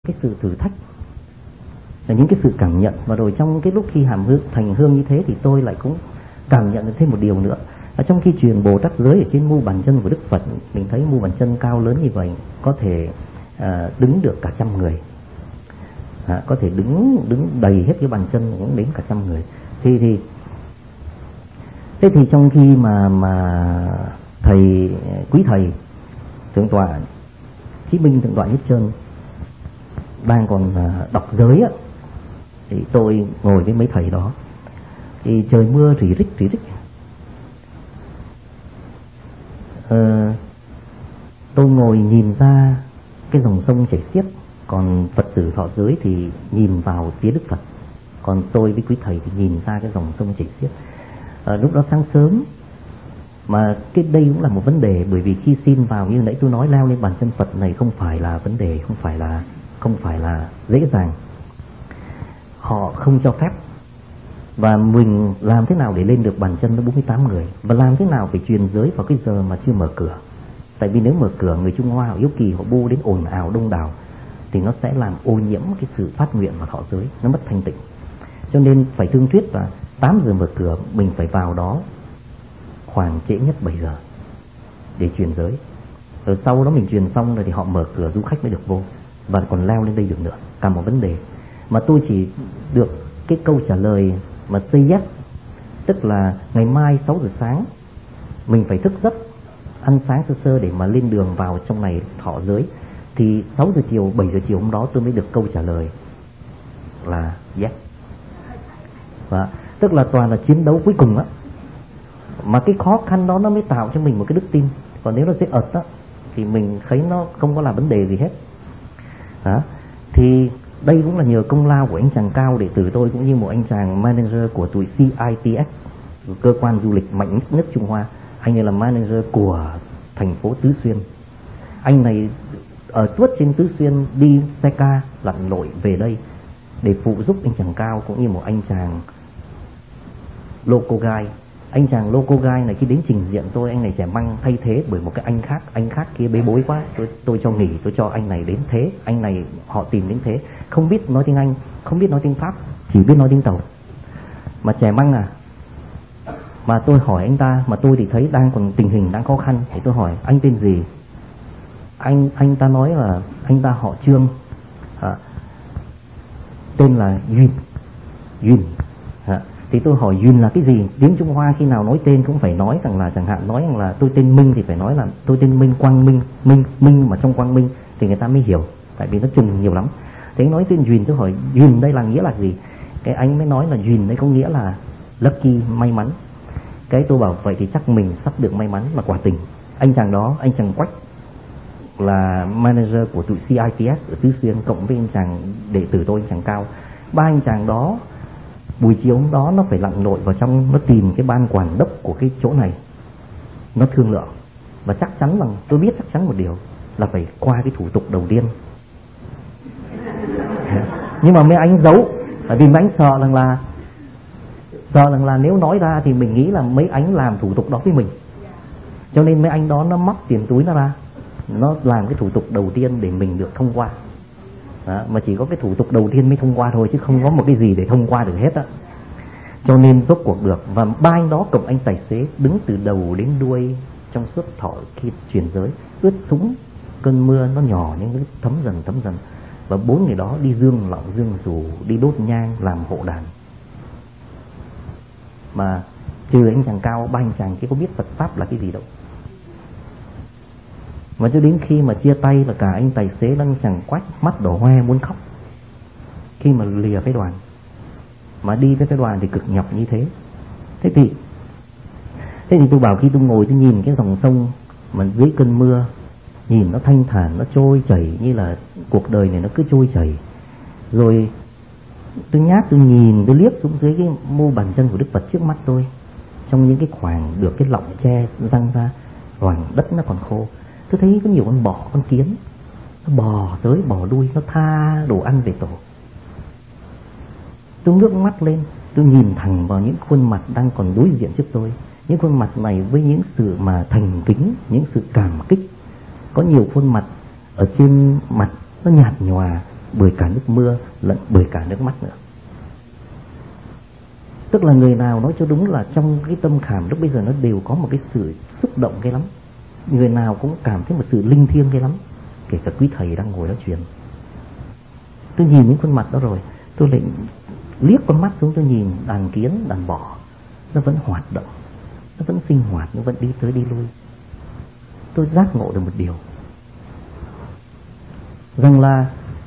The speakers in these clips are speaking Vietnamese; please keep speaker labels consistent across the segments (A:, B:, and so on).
A: cái sự thử thách, là những cái sự cảm nhận. Và rồi trong cái lúc khi hành hương như thế thì tôi lại cũng cảm nhận được thêm một điều nữa. Ở trong khi truyền Bồ Tát giới ở trên mu bàn chân của Đức Phật, mình thấy mu bàn chân cao lớn như vậy có thể đứng được cả 100 người, có thể đứng đầy hết cái bàn chân cũng đến cả 100 người. Thế thì trong khi mà quý thầy thượng tọa Chí Minh, thượng tọa Nhất Chân đang còn đọc giới á, thì tôi ngồi với mấy thầy đó, thì trời mưa rỉ rích. Tôi ngồi nhìn ra cái dòng sông chảy xiết, còn Phật tử thọ giới thì nhìn vào phía Đức Phật, còn tôi với quý thầy thì nhìn ra cái dòng sông chảy xiết. Lúc đó sáng sớm, mà cái đây cũng là một vấn đề, bởi vì khi xin vào như nãy tôi nói, leo lên bàn chân Phật này không phải là vấn đề, không phải là dễ dàng, họ không cho phép. Và mình làm thế nào để lên được bàn chân nó 48 người, và làm thế nào phải truyền giới vào cái giờ mà chưa mở cửa. Tại vì nếu mở cửa, người Trung Hoa họ yếu kỳ, họ bu đến ồn ào đông đảo thì nó sẽ làm ô nhiễm cái sự phát nguyện và thọ giới, nó mất thanh tịnh. Cho nên phải thương thuyết là 8 giờ mở cửa, mình phải vào đó khoảng trễ nhất 7 giờ để truyền giới. Rồi sau đó mình truyền xong rồi thì họ mở cửa, du khách mới được vô và còn leo lên đây được nữa. Cả một vấn đề mà tôi chỉ được cái câu trả lời mà say yes, tức là ngày mai 6 giờ sáng mình phải thức giấc, ăn sáng sơ sơ để mà lên đường vào trong này thọ giới. Thì 6 giờ chiều, 7 giờ chiều hôm đó tôi mới được câu trả lời là yes. Và tức là toàn là chiến đấu cuối cùng á, mà cái khó khăn đó nó mới tạo cho mình một cái đức tin. Còn nếu nó dễ ợt á thì mình thấy nó không có là vấn đề gì hết. Thì đây cũng là nhờ công lao của anh chàng Cao, đệ tử tôi, cũng như một anh chàng manager của tụi CITS, cơ quan du lịch mạnh nhất Trung Hoa. Anh ấy là manager của thành phố Tứ Xuyên. Anh này ở tuốt trên Tứ Xuyên đi xe ca lặn lội về đây để phụ giúp anh chàng Cao, cũng như một anh chàng local guide. Anh chàng local guide này khi đến trình diện tôi, anh này trẻ măng thay thế bởi một cái anh khác kia bế bối quá, tôi cho nghỉ, tôi cho anh này đến thế. Anh này họ tìm đến thế, không biết nói tiếng Anh, không biết nói tiếng Pháp, chỉ biết nói tiếng Tàu, mà trẻ măng à. Mà tôi hỏi anh ta, mà tôi thì thấy đang còn tình hình đang khó khăn, thì tôi hỏi anh tên gì. Anh ta nói là anh ta họ Trương, tên là Duyên. Thì tôi hỏi Duyên là cái gì? Tiếng Trung Hoa khi nào nói tên cũng phải nói rằng là, chẳng hạn nói rằng là tôi tên Minh thì phải nói là tôi tên Minh, Quang Minh, Minh mà trong Quang Minh thì người ta mới hiểu, tại vì nó trùng nhiều lắm. Thế anh nói tên Duyên, tôi hỏi Duyên đây là nghĩa là gì? Cái anh mới nói là Duyên đây có nghĩa là lucky, may mắn. Cái tôi bảo vậy thì chắc mình sắp được may mắn. Mà quả tình anh chàng đó, anh chàng Quách là manager của tụi CITS ở Tứ Xuyên, cộng với anh chàng đệ tử tôi, anh chàng Cao, ba anh chàng đó buổi chiều hôm đó nó phải lặn lội vào trong, nó tìm cái ban quản đốc của cái chỗ này, nó thương lượng. Và chắc chắn rằng tôi biết chắc chắn một điều là phải qua cái thủ tục đầu tiên. Nhưng mà mấy anh giấu, bởi vì mấy anh sợ rằng là nếu nói ra thì mình nghĩ là mấy anh làm thủ tục đó với mình. Cho nên mấy anh đó nó móc tiền túi nó ra, nó làm cái thủ tục đầu tiên để mình được thông qua. Mà chỉ có cái thủ tục đầu tiên mới thông qua thôi, chứ không có một cái gì để thông qua được hết á. Cho nên rốt cuộc được. Và ba anh đó cộng anh tài xế đứng từ đầu đến đuôi trong suốt thọ khi truyền giới, ướt sũng, cơn mưa nó nhỏ nhưng nó thấm dần. Và bốn người đó đi dương lọng dương rủ, đi đốt nhang làm hộ đàn. Mà trừ anh chàng Cao, ba anh chàng kia có biết Phật pháp là cái gì đâu. Mà cho đến khi mà chia tay là cả anh tài xế lẫn chàng Quách mắt đỏ hoe muốn khóc khi mà lìa phái đoàn. Mà đi với phái đoàn thì cực nhọc như thế. Thế thì tôi bảo khi tôi ngồi tôi nhìn cái dòng sông mà dưới cơn mưa, nhìn nó thanh thản, nó trôi chảy như là cuộc đời này nó cứ trôi chảy. Rồi tôi nhát, tôi nhìn, tôi liếc xuống dưới cái mu bàn chân của Đức Phật trước mắt tôi. Trong những cái khoảng được cái lọng tre răng ra, khoảng đất nó còn khô, tôi thấy có nhiều con bò, con kiến, nó bò tới bò lui, nó tha đồ ăn về tổ. Tôi ngước mắt lên, tôi nhìn thẳng vào những khuôn mặt đang còn đối diện trước tôi. Những khuôn mặt này với những sự mà thành kính, những sự cảm kích. Có nhiều khuôn mặt ở trên mặt nó nhạt nhòa, bởi cả nước mưa lẫn bởi cả nước mắt nữa. Tức là người nào nói cho đúng là trong cái tâm khảm lúc bây giờ nó đều có một cái sự xúc động ghê lắm. Người nào cũng cảm thấy một sự linh thiêng ghê lắm. Kể cả quý thầy đang ngồi nói chuyện, tôi nhìn những khuôn mặt đó rồi, tôi lại liếc con mắt xuống, tôi nhìn đàn kiến, đàn bò, nó vẫn hoạt động, nó vẫn sinh hoạt, nó vẫn đi tới đi lui. Tôi giác ngộ được một điều, rằng là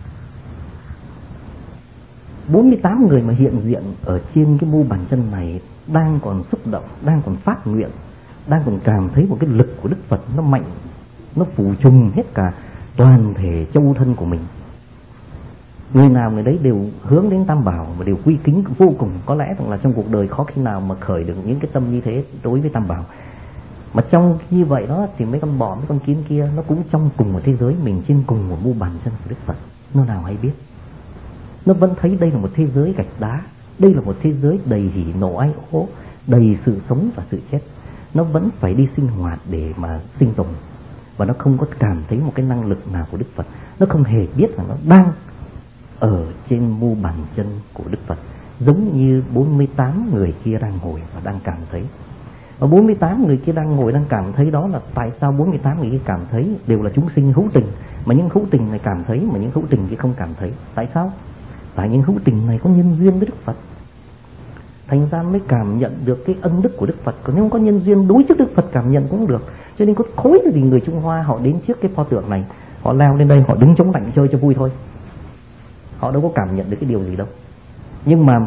A: 48 người mà hiện diện ở trên cái mu bàn chân này đang còn xúc động, đang còn phát nguyện, đang còn cảm thấy một cái lực của Đức Phật nó mạnh, nó phủ trùm hết cả toàn thể châu thân của mình. Người nào người đấy đều hướng đến Tam Bảo và đều quy kính vô cùng. Có lẽ rằng là trong cuộc đời khó khi nào mà khởi được những cái tâm như thế đối với Tam Bảo. Mà trong như vậy đó thì mấy con bò, mấy con kiến kia nó cũng trong cùng một thế giới mình, trên cùng một mu bàn chân của Đức Phật. Nó nào hay biết, nó vẫn thấy đây là một thế giới gạch đá, đây là một thế giới đầy hỉ nộ ái ố, đầy sự sống và sự chết. Nó vẫn phải đi sinh hoạt để mà sinh tồn, và nó không có cảm thấy một cái năng lực nào của Đức Phật. Nó không hề biết rằng nó đang ở trên mu bàn chân của Đức Phật, giống như 48 người kia đang ngồi và đang cảm thấy. Và 48 người kia đang ngồi đang cảm thấy đó là tại sao 48 người kia cảm thấy đều là chúng sinh hữu tình, mà những hữu tình này cảm thấy mà những hữu tình kia không cảm thấy. Tại sao? Tại những hữu tình này có nhân duyên với Đức Phật, thành ra mới cảm nhận được cái ân đức của Đức Phật. Còn nếu không có nhân duyên đối trước Đức Phật cảm nhận cũng được. Cho nên có khối gì người Trung Hoa họ đến trước cái pho tượng này, họ leo lên đây, họ đứng chống lạnh chơi cho vui thôi, họ đâu có cảm nhận được cái điều gì đâu. Nhưng mà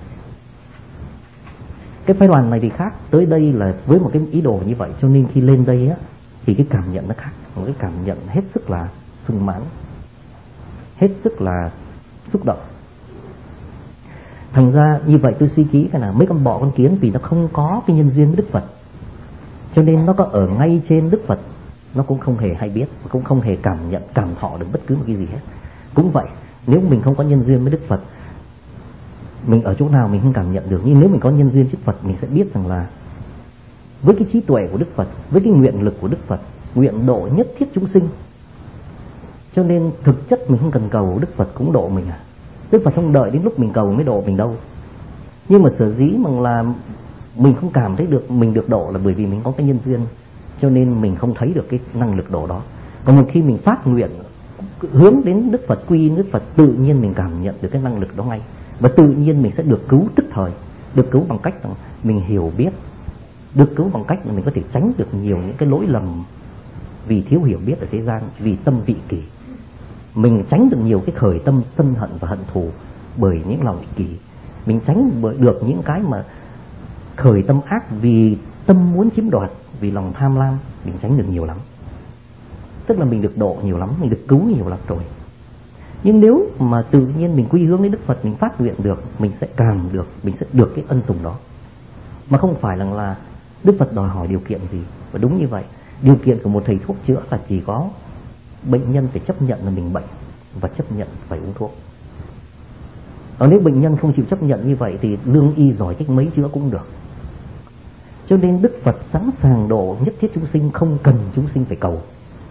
A: cái phái đoàn này thì khác, tới đây là với một cái ý đồ như vậy, cho nên khi lên đây á thì cái cảm nhận nó khác, một cái cảm nhận hết sức là sung mãn, hết sức là xúc động. Thành ra như vậy tôi suy kỹ cái là mấy con bọ con kiến vì nó không có cái nhân duyên với Đức Phật, cho nên nó có ở ngay trên Đức Phật nó cũng không hề hay biết, cũng không hề cảm nhận, cảm thọ được bất cứ một cái gì hết. Cũng vậy, nếu mình không có nhân duyên với Đức Phật, mình ở chỗ nào mình không cảm nhận được. Nhưng nếu mình có nhân duyên với Đức Phật, mình sẽ biết rằng là với cái trí tuệ của Đức Phật, với cái nguyện lực của Đức Phật, nguyện độ nhất thiết chúng sinh, cho nên thực chất mình không cần cầu Đức Phật cũng độ mình à. Đức Phật không đợi đến lúc mình cầu mới độ mình đâu. Nhưng mà sở dĩ mà là mình không cảm thấy được mình được độ là bởi vì mình có cái nhân duyên, cho nên mình không thấy được cái năng lực độ đó. Còn một khi mình phát nguyện hướng đến Đức Phật, quy Đức Phật, tự nhiên mình cảm nhận được cái năng lực đó ngay, và tự nhiên mình sẽ được cứu tức thời. Được cứu bằng cách là mình hiểu biết, được cứu bằng cách là mình có thể tránh được nhiều những cái lỗi lầm vì thiếu hiểu biết ở thế gian, vì tâm vị kỷ. Mình tránh được nhiều cái khởi tâm sân hận và hận thù bởi những lòng ích kỷ. Mình tránh được những cái mà khởi tâm ác vì tâm muốn chiếm đoạt, vì lòng tham lam. Mình tránh được nhiều lắm. Tức là mình được độ nhiều lắm, mình được cứu nhiều lắm rồi. Nhưng nếu mà tự nhiên mình quy hướng đến Đức Phật, mình phát nguyện được, mình sẽ cảm được, mình sẽ được cái ân sủng đó. Mà không phải là Đức Phật đòi hỏi điều kiện gì. Và đúng như vậy, điều kiện của một thầy thuốc chữa là chỉ có bệnh nhân phải chấp nhận là mình bệnh và chấp nhận phải uống thuốc. Nếu bệnh nhân không chịu chấp nhận như vậy thì lương y giỏi cách mấy chữa cũng được. Cho nên Đức Phật sẵn sàng độ nhất thiết chúng sinh, không cần chúng sinh phải cầu.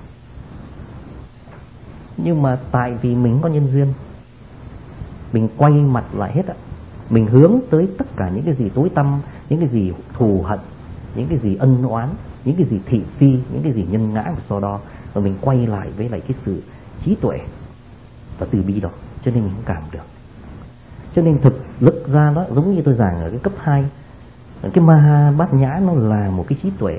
A: Nhưng mà tại vì mình có nhân duyên, mình quay mặt lại hết ạ. Mình hướng tới tất cả những cái gì tối tăm, những cái gì thù hận, những cái gì ân oán, những cái gì thị phi, những cái gì nhân ngã và so đo, và mình quay lại với lại cái sự trí tuệ và từ bi đó, cho nên mình không cảm được. Cho nên thực lực ra đó giống như tôi giảng ở cái cấp 2, cái Maha Bát Nhã nó là một cái trí tuệ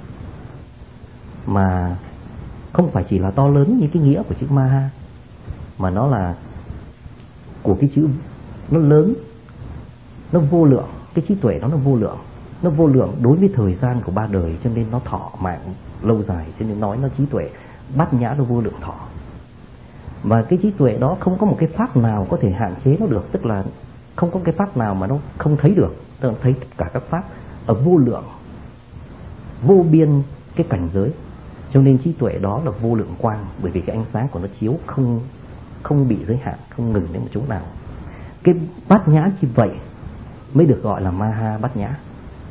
A: mà không phải chỉ là to lớn như cái nghĩa của chữ Maha, mà nó là của cái chữ, nó lớn, nó vô lượng. Cái trí tuệ đó nó vô lượng, nó vô lượng đối với thời gian của ba đời, cho nên nó thọ mạng lâu dài. Cho nên nói nó trí tuệ Bát Nhã, nó vô lượng thọ. Và cái trí tuệ đó không có một cái pháp nào có thể hạn chế nó được. Tức là không có cái pháp nào mà nó không thấy được. Tức là thấy tất cả các pháp ở vô lượng, vô biên cái cảnh giới. Cho nên trí tuệ đó là vô lượng quang, bởi vì cái ánh sáng của nó chiếu không bị giới hạn, không ngừng đến một chỗ nào. Cái Bát Nhã như vậy mới được gọi là Maha Bát Nhã.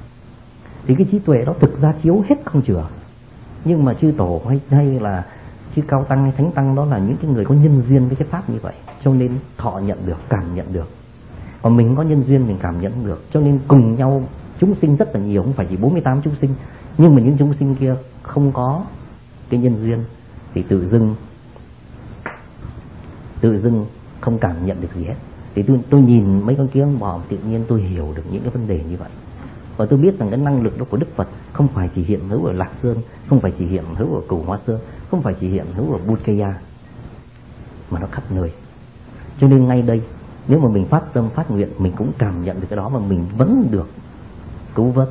A: Thì cái trí tuệ đó thực ra chiếu hết không chừa. Nhưng mà chư tổ hay là Chứ cao tăng hay thánh tăng đó là những cái người có nhân duyên với cái pháp như vậy, cho nên thọ nhận được, cảm nhận được. Còn mình có nhân duyên mình cảm nhận được, cho nên cùng nhau chúng sinh rất là nhiều, không phải chỉ 48 chúng sinh, nhưng mà những chúng sinh kia không có cái nhân duyên thì tự dưng không cảm nhận được gì hết. Thì tôi nhìn mấy con kiến bò tự nhiên tôi hiểu được những cái vấn đề như vậy. Và tôi biết rằng cái năng lực đó của Đức Phật không phải chỉ hiện hữu ở Lạc Sơn, không phải chỉ hiện hữu ở Cửu Hoa Sơn, không phải chỉ hiện hữu ở Bodh-gaya, mà nó khắp nơi. Cho nên ngay đây, nếu mà mình phát tâm phát nguyện, mình cũng cảm nhận được cái đó mà mình vẫn được cứu vớt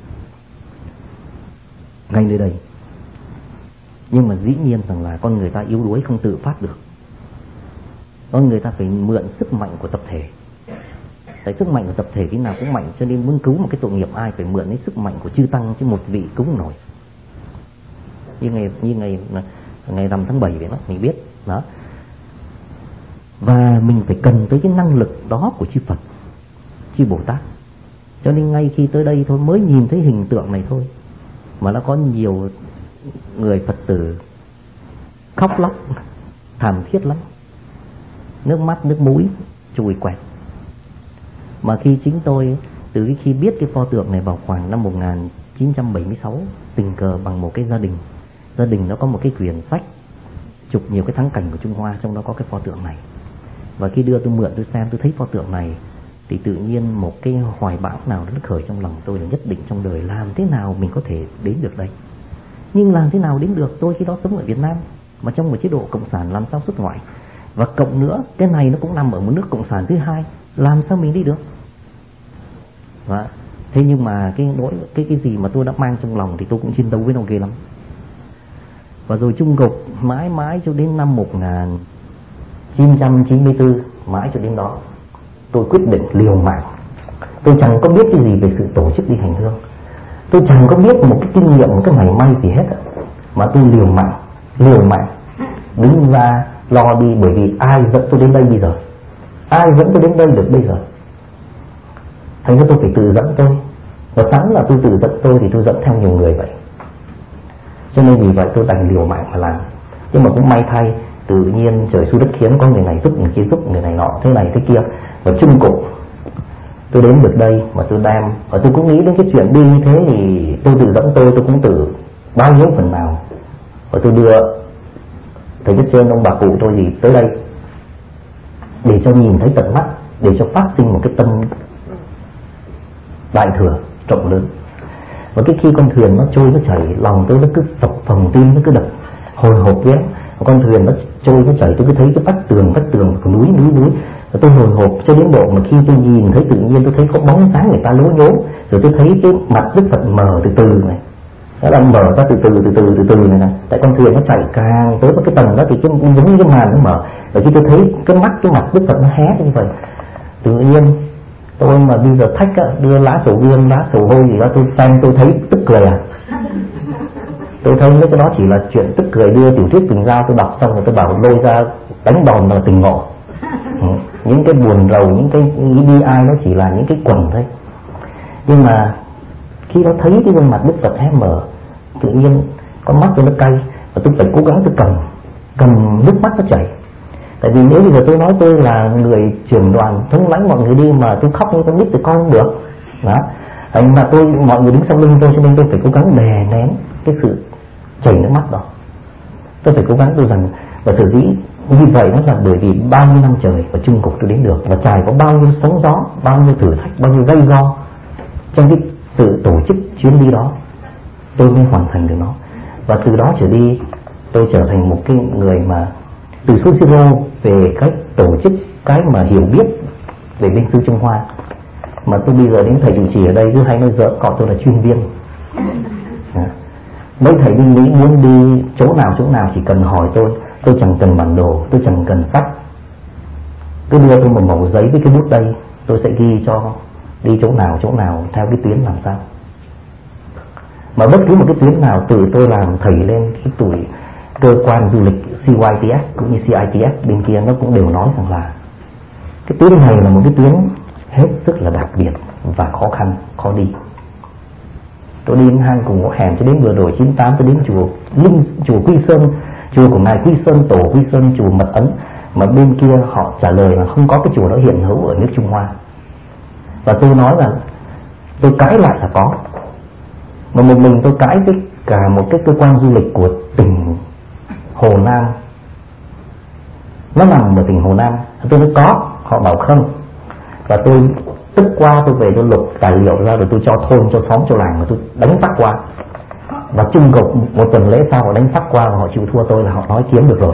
A: ngay nơi đây. Nhưng mà dĩ nhiên rằng là con người ta yếu đuối không tự phát được. Con người ta phải mượn sức mạnh của tập thể. Tại sức mạnh của tập thể cái nào cũng mạnh, cho nên muốn cứu một cái tội nghiệp ai phải mượn đến sức mạnh của chư tăng, chứ một vị cứu nổi. Như ngày rằm tháng 7 vậy đó, mình biết đó. Và mình phải cần tới cái năng lực đó của chư Phật, chư Bồ Tát. Cho nên ngay khi tới đây thôi, mới nhìn thấy hình tượng này thôi mà nó có nhiều người Phật tử khóc lóc thảm thiết lắm, nước mắt nước mũi trùi quẹt. Mà khi chính tôi từ khi biết cái pho tượng này vào khoảng năm 1976, tình cờ bằng một cái gia đình nó có một cái quyển sách chụp nhiều cái thắng cảnh của Trung Hoa, trong đó có cái pho tượng này. Và khi đưa tôi mượn tôi xem, tôi thấy pho tượng này thì tự nhiên một cái hoài bão nào nó khởi trong lòng tôi là nhất định trong đời làm thế nào mình có thể đến được đây. Nhưng làm thế nào đến được, tôi khi đó sống ở Việt Nam mà trong một chế độ cộng sản làm sao xuất ngoại. Và cộng nữa cái này nó cũng nằm ở một nước cộng sản thứ hai, làm sao mình đi được. Đó. Thế nhưng mà cái gì mà tôi đã mang trong lòng thì tôi cũng chiến đấu với nó ghê lắm. Và rồi chung gục mãi cho đến năm 1994, mãi cho đến đó tôi quyết định liều mạng. Tôi chẳng có biết cái gì về sự tổ chức đi hành hương, tôi chẳng có biết một cái kinh nghiệm, một cái mảy may gì hết, mà tôi liều mạng đứng ra lo đi. Bởi vì ai dẫn tôi đến đây bây giờ, ai dẫn tôi đến đây được bây giờ? Thành ra tôi phải tự dẫn tôi. Và sẵn là tôi tự dẫn tôi thì tôi dẫn theo nhiều người vậy. Cho nên vì vậy tôi đành liều mạng mà làm. Nhưng mà cũng may thay, tự nhiên trời xui đất khiến, có người này giúp người kia giúp, người này nọ thế này thế kia. Và chung cục tôi đến được đây mà tôi đem, và tôi cũng nghĩ đến cái chuyện đi như thế thì tôi tự dẫn tôi cũng tự bao nhiêu phần nào. Và tôi đưa thầy Nhất Trơn, ông bà cụ tôi gì tới đây để cho nhìn thấy tận mắt, để cho phát sinh một cái tâm đại thừa rộng lớn. Và cái khi con thuyền nó trôi nó chảy, lòng tôi nó cứ phập phồng, tim nó cứ đập hồi hộp ghét. Con thuyền nó trôi nó chảy, tôi cứ thấy cái vách tường của núi. Và tôi hồi hộp cho đến độ mà khi tôi nhìn thấy tự nhiên tôi thấy có bóng dáng người ta lố nhố. Rồi tôi thấy cái mặt Đức Phật mờ từ từ này, nó đang mở ra từ từ này. Tại con thuyền nó chạy càng tới một cái tầng đó thì cái giống như cái màn nó mở. Và khi tôi thấy cái mặt Đức Phật nó hé như vậy, tự nhiên tôi mà bây giờ thách đưa lá sầu riêng, lá sầu hôi gì đó tôi xem tôi thấy tức cười à. Tôi thấy mấy cái đó chỉ là chuyện tức cười, đưa tiểu thuyết Tình Giao tôi đọc xong rồi tôi bảo lôi ra đánh đòn là tình ngộ. Những cái buồn rầu, những cái nghĩ bi ai nó chỉ là những cái quần thôi. Nhưng mà khi nó thấy cái gương mặt Đức Phật hé mở, tự nhiên con mắt tôi nó cay và tôi phải cố gắng tôi cầm nước mắt nó chảy. Tại vì nếu bây giờ tôi nói tôi là người trưởng đoàn thống lãnh mọi người đi mà tôi khóc như con nít thì coi không được đó. Thành mà mọi người đứng sau lưng tôi, cho nên tôi phải cố gắng đè nén cái sự chảy nước mắt đó. Tôi phải cố gắng tôi rằng, và sở dĩ như vậy nó là bởi vì bao nhiêu năm trời và chung cục tôi đến được, và trải có bao nhiêu sóng gió, bao nhiêu thử thách, bao nhiêu gây go trong cái sự tổ chức chuyến đi đó, tôi mới hoàn thành được nó. Và từ đó trở đi tôi trở thành một cái người mà từ số zero về cách tổ chức, cái mà hiểu biết về bên sư Trung Hoa, mà tôi bây giờ đến thầy chủ trì ở đây cứ hay nói giỡn gọi tôi là chuyên viên. Mấy thầy bên Mỹ muốn đi chỗ nào chỉ cần hỏi tôi chẳng cần bản đồ, tôi chẳng cần sách, cứ đưa tôi một mẩu giấy với cái bút đây, tôi sẽ ghi cho đi chỗ nào theo cái tuyến làm sao. Mà bất cứ một cái tuyến nào từ tôi làm thầy lên cái tuổi cơ quan du lịch CYTS cũng như CITS bên kia nó cũng đều nói rằng là cái tuyến này là một cái tuyến hết sức là đặc biệt và khó khăn, khó đi. Tôi đi đến hang cùng ngõ hẻm cho đến vừa rồi 98 tôi đến chùa Quy Sơn Chùa của ngài Quy Sơn Tổ, Quy Sơn chùa Mật Ấn, mà bên kia họ trả lời là không có cái chùa đó hiện hữu ở nước Trung Hoa. Và tôi nói là tôi cãi lại là có, mà một mình tôi cãi với cả một cái cơ quan du lịch của tỉnh Hồ Nam, nó nằm ở tỉnh Hồ Nam. Tôi nói có, họ bảo không. Và tôi tức qua, tôi về tôi lục tài liệu ra rồi tôi cho thôn, cho xóm, cho làng, mà tôi đánh phát qua. Và chung cục một tuần lễ sau họ đánh phát qua và họ chịu thua tôi, là họ nói kiếm được rồi.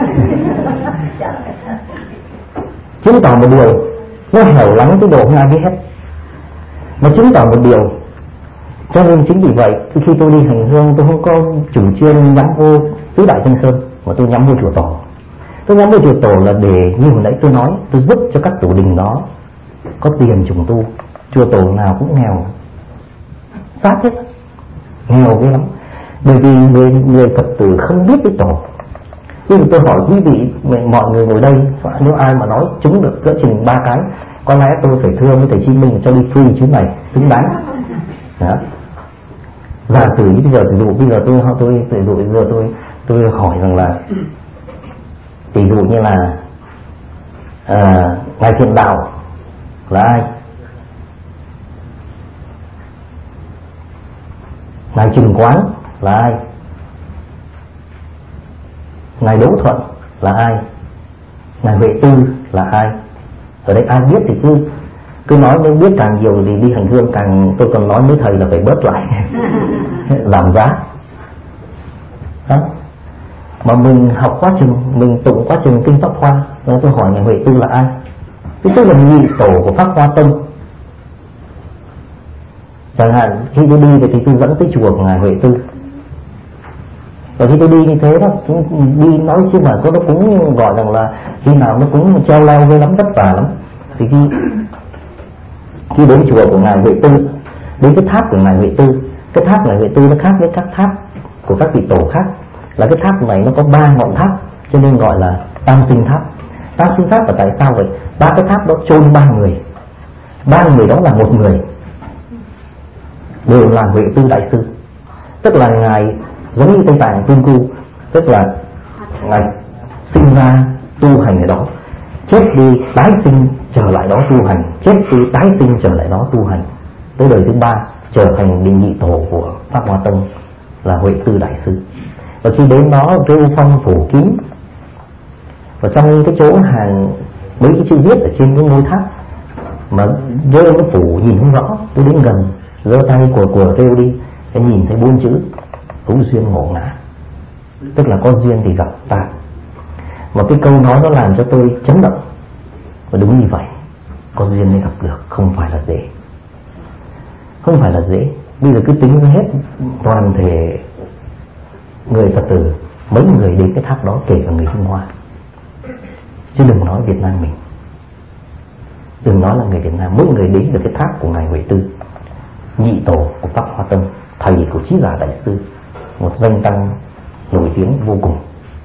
A: Chứng tỏ một điều, nó hẻo lánh cái độ không ai biết hết. Mà chứng tỏ một điều, cho nên chính vì vậy khi tôi đi hành hương, tôi không có chủ trương nhắm vô tứ đại Thanh Sơn, mà tôi nhắm vô chùa Tổ. Tôi nhắm vô chùa Tổ là để như hồi nãy tôi nói, tôi giúp cho các tổ đình đó có tiền trùng tu. Chùa Tổ nào cũng nghèo sát hết, nghèo ghê lắm. Bởi vì người Phật tử không biết cái Tổ. Nhưng tôi hỏi quý vị, mọi người ngồi đây, nếu ai mà nói trúng được cỡ chừng 3 cái, có lẽ tôi phải thưa với thầy Chí Minh cho đi free chứ này, xứng đáng. Đó. Giả sử như bây giờ tôi hỏi rằng là ví dụ như là ngài Thiện Đạo là ai, ngài Trừng Quán là ai, ngài Đỗ Thuận là ai, ngài Huệ Tư là ai. Ở đây ai biết thì cứ nói, nếu biết càng nhiều thì đi hành hương càng. Tôi còn nói với thầy là phải bớt lại giảm giá đó. Mà mình học quá chừng, mình tụng quá chừng kinh Pháp Hoa, rồi tôi hỏi ngài Huệ Tư là ai. Cái tức là nhị tổ của Pháp Hoa Tông. Chẳng hạn khi tôi đi thì tôi dẫn tới chùa của ngài Huệ Tư. Và khi tôi đi như thế đó, đi nói chứ mà nó cũng gọi rằng là khi nào nó cũng treo leo ghê lắm, vất vả lắm. Thì khi đến chùa của ngài Huệ Tư, đến cái tháp của ngài Huệ Tư, cái tháp ngài Huệ Tư nó khác với các tháp của các vị tổ khác, là cái tháp này nó có 3 ngọn tháp, cho nên gọi là Tam Sinh Tháp. Tam Sinh Tháp là tại sao vậy? 3 cái tháp đó chôn 3 người, 3 người đó là một người, đều là Huệ Tư Đại Sư. Tức là ngài giống như Tây Tạng Tiên Cu, tức là ngài sinh ra tu hành ở đó, chết đi tái sinh trở lại đó tu hành, chết đi tái sinh trở lại đó tu hành, tới đời thứ 3 trở thành đình nhị tổ của Pháp Hoa Tông là Huệ Tư Đại Sư. Và khi đến đó rêu phong phủ kín, và trong cái chỗ hàng mấy cái chữ viết ở trên cái ngôi tháp mà rêu nó phủ nhìn không rõ, tôi đến gần giơ tay của rêu đi, cái nhìn thấy 4 chữ hữu duyên ngộ ngã, tức là có duyên thì gặp ta. Mà cái câu nói nó làm cho tôi chấn động. Và đúng như vậy, có duyên mới gặp được, không phải là dễ, không phải là dễ. Bây giờ cứ tính hết toàn thể người Phật tử, mấy người đến cái tháp đó, kể cả người Trung Hoa, chứ đừng nói Việt Nam mình, đừng nói là người Việt Nam, mỗi người đến được cái tháp của ngài Huệ Tư, nhị tổ của Pháp Hoa Tông, thầy của Chí Giả Đại Sư, một danh tăng nổi tiếng vô cùng.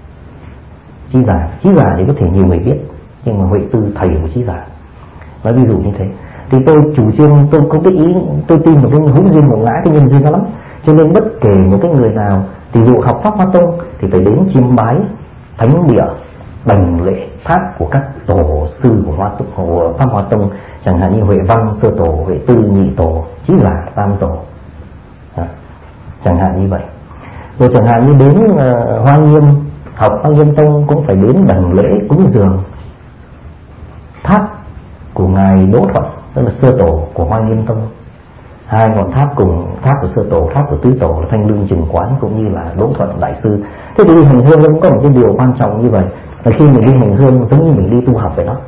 A: Chí Giả thì có thể nhiều người biết, nhưng mà Huệ Tư thầy của Chí Giả. Nói ví dụ như thế, thì tôi chủ trương, tôi có cái ý, tôi tin một cái hữu duyên ngộ ngã, cái nhân duyên đó lắm. Cho nên bất kể một cái người nào, ví dụ học Pháp Hoa Tông thì phải đến chiêm bái thánh địa, đảnh lễ tháp của các tổ sư của Pháp Hoa Tông, chẳng hạn như Huệ Văn Sơ Tổ, Huệ Tư Nhị Tổ, Chí Giả Tam Tổ, chẳng hạn như vậy. Rồi chẳng hạn như đến Hoa Nghiêm, học Hoa Nghiêm Tông cũng phải đến đảnh lễ cúng dường tháp của ngài Đỗ Thuận, tức là Sơ Tổ của Hoa Nghiêm Tông. 2 ngọn tháp cùng, tháp của Sơ Tổ, tháp của Tứ Tổ là Thanh Lương Trừng Quán cũng như là Đỗ Thuận Đại Sư. Thế thì đi hành hương nó cũng có một cái điều quan trọng như vậy, là khi mình đi hành hương giống như mình đi tu học vậy đó.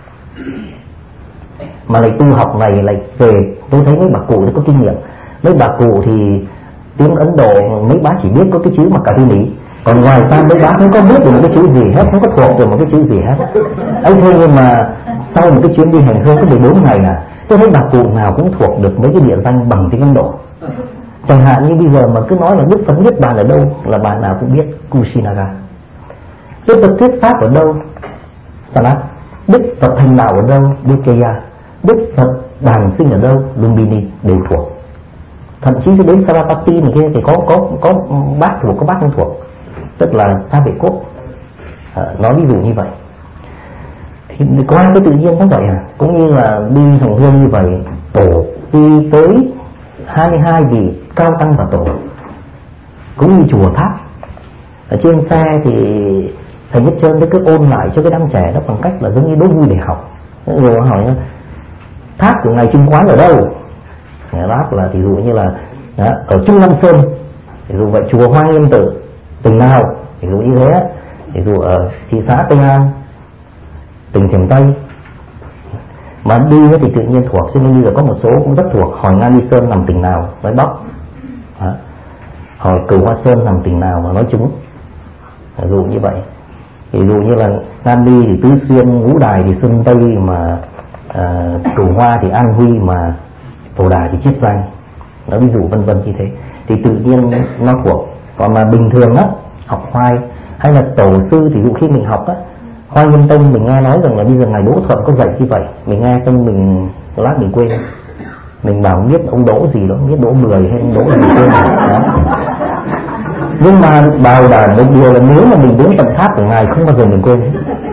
A: Mà lại tu học này lại về, tôi thấy mấy bà cụ nó có kinh nghiệm. Mấy bà cụ thì tiếng Ấn Độ mấy bác chỉ biết có cái chữ Mặc Cả Thi Lý, còn ngoài ra mấy bác không có biết được một cái chữ gì hết, không có thuộc được một cái chữ gì hết ấy. Thế nhưng mà sau một cái chuyến đi hành hương có 14 ngày tôi thấy bà cụ nào cũng thuộc được mấy cái địa danh bằng tiếng Ấn Độ. Chẳng hạn như bây giờ mà cứ nói là Đức Phật Niết Bàn ở đâu là bà nào cũng biết Kushinaga. Đức Phật thuyết pháp ở đâu, Sanat. Đức Phật thành đạo ở đâu, Dikeya. Đức Phật đàn sinh ở đâu, Lumbini, đều thuộc. Thậm chí đến Sarasvati này kia thì có bác thuộc, có bác không thuộc. tức là xa về cốt. Nói ví dụ như vậy. Thì qua cái tự nhiên cũng vậy cũng như là đi hành hương như vậy, tổ đi tới 22 vị cao tăng và tổ, cũng như chùa tháp. Ở trên xe thì thầy Nhất Trơn cứ ôn lại cho cái đám trẻ đó bằng cách là giống như đố vui để học. Rồi hỏi tháp của ngài Trinh Quán ở đâu? Ngài đáp là ví dụ như là ở Trung Nam Sơn, ví dụ vậy chùa Hoa Nghiêm Tự tỉnh nào, ví dụ như thế, ví dụ ở thị xã Tây An, tỉnh Thiểm Tây. Mà đi thì tự nhiên thuộc, cho nên bây giờ có một số cũng rất thuộc. Hỏi Nga Ly Sơn nằm tỉnh nào, nói Bắc. Hỏi Cửu Hoa Sơn nằm tỉnh nào mà nói trúng. Ví dụ như vậy. Ví dụ như là Nga Ly thì Tứ Xuyên, Ngũ Đài thì Sơn Tây, mà Cửu Hoa thì An Huy, mà Phổ Đà thì Chiết Giang. Nó ví dụ vân vân như thế. Thì tự nhiên nó thuộc. Còn mà bình thường á, học hoài hay là tổ sư thì dụ khi mình học á, Hoa Nghiêm Tông mình nghe nói rằng là bây giờ ngài Đỗ Thuận có dạy như vậy, mình nghe xong mình lát mình quên, mình bảo biết ông Đỗ gì đó, biết Đỗ 10 hay ông Đỗ gì quên đó. Nhưng mà bảo đảm một điều là nếu mà mình đến tận tháp của ngài không bao giờ mình quên hết,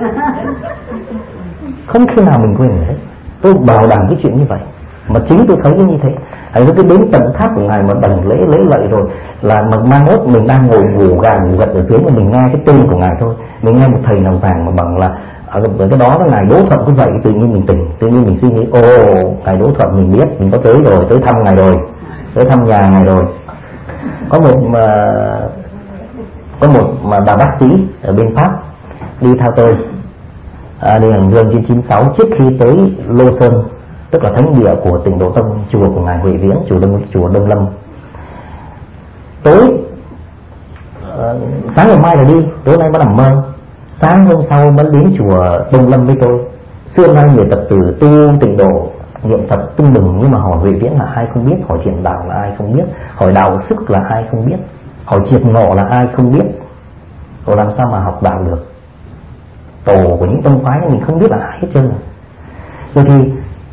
A: không khi nào mình quên hết. Tôi bảo đảm cái chuyện như vậy, mà chính tôi thấy như thế. Hãy cứ đến tận tháp của ngài mà đảnh lễ lấy lạy rồi là mà mai mốt mình đang ngồi ngủ gà ngủ gật ở dưới mà mình nghe cái tên của ngài thôi, mình nghe một thầy nào giảng mà bằng là ở cái đó là ngài Đỗ Thuận có dạy, tự nhiên mình tỉnh, tự nhiên mình suy nghĩ ngài Đỗ Thuận mình biết, mình có tới rồi, tới thăm ngài rồi, tới thăm nhà ngài rồi. Có một bà bác sĩ ở bên Pháp đi theo tôi đi hành hương trên 96 trước khi tới Lô Sơn, tức là thánh địa của Tịnh Độ Tông, chùa của ngài Huệ Viễn, chùa Đông Lâm. Tối sáng ngày mai là đi, tối nay mới nằm mơ, sáng hôm sau mới đến chùa Đông Lâm với tôi. Xưa nay người Phật tử tu Tịnh Độ niệm Phật tưng bừng, nhưng mà hỏi Huệ Viễn là ai không biết, hỏi Thiện Đạo là ai không biết, hỏi Đạo Sức là ai không biết, hỏi Triệt Ngộ là ai không biết. Rồi làm sao mà học đạo được? Tổ của những tông phái mình không biết là ai hết trơn. Rồi thì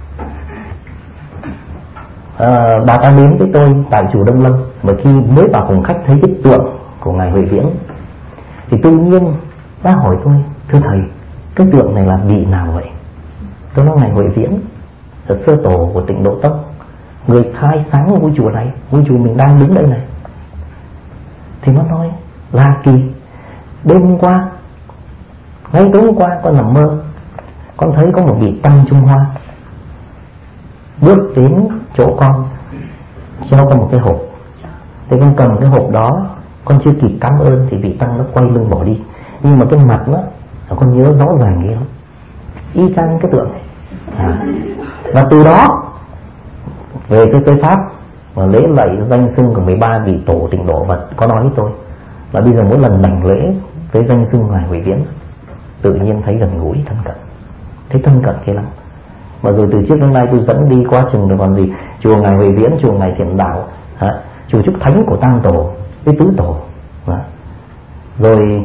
A: bà ta đến với tôi tại chùa Đông Lâm, mà khi mới vào cùng khách thấy cái tượng của ngài Huệ Viễn thì tự nhiên đã hỏi tôi: thưa thầy, cái tượng này là vị nào vậy? Tôi nói ngài Huệ Viễn là sơ tổ của Tịnh Độ Tông, người khai sáng ngôi chùa này, ngôi chùa mình đang đứng đây này. Thì nó nói là kỳ, đêm hôm qua, ngay tối hôm qua con nằm mơ, con thấy có một vị tăng Trung Hoa bước đến chỗ con, cho con một cái hộp. Thì con cầm cái hộp đó, con chưa kịp cảm ơn thì vị tăng nó quay lưng bỏ đi. Nhưng mà cái mặt nó con nhớ rõ ràng kia lắm, y chang cái tượng này. Và từ đó về tới Pháp và lễ lạy danh xưng của 13 vị tổ Tịnh Độ, và có nói với tôi là bây giờ mỗi lần đảnh lễ với danh xưng ngài Huệ Viễn tự nhiên thấy gần gũi, thân cận, thấy thân cận kia lắm. Mà rồi từ trước đến nay tôi dẫn đi quá chừng rồi còn gì, chùa ngài Huệ Viễn, chùa ngài Thiện Đạo, chùa Trúc Thánh của Tam Tổ với Tứ Tổ, rồi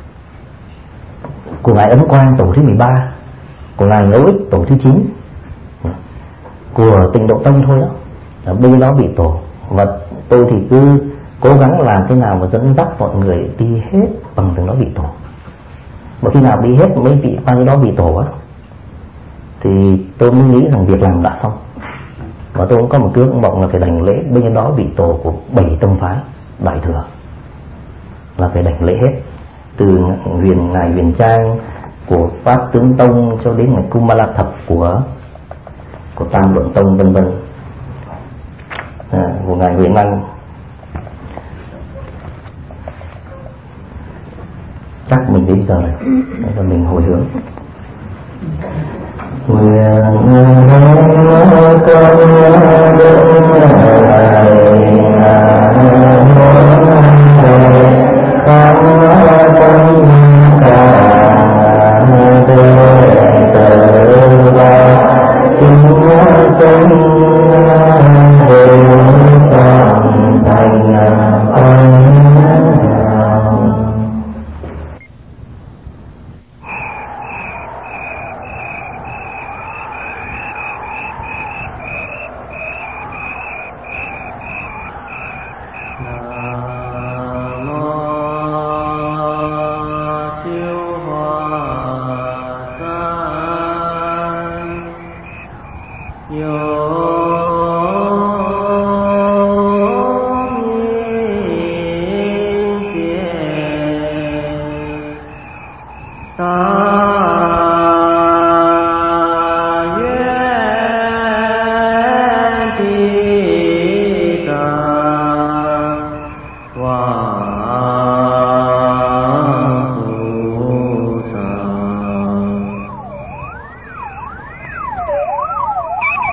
A: của ngài Ấn Quang tổ thứ 13, của ngài Ngẫu Ích tổ thứ 9, của Tịnh Độ Tông thôi đó, bên đó bị tổ. Và tôi thì cứ cố gắng làm thế nào mà dẫn dắt mọi người đi hết bằng từng đó bị tổ. Mà khi nào đi hết mấy vị qua cái đó bị tổ á thì tôi mới nghĩ rằng việc làm đã xong. Và tôi cũng có một ước mộng là phải đảnh lễ bên đó bị tổ của 7 tông phái Đại Thừa, là phải đảnh lễ hết, từ ngài Huyền Trang của Pháp Tướng Tông cho đến ngài Kumala Thập của Tam Luận Tông vân vân, của ngài Huyền Anh. Chắc mình đến giờ rồi, để mình hồi hướng. Nguyện
B: Yo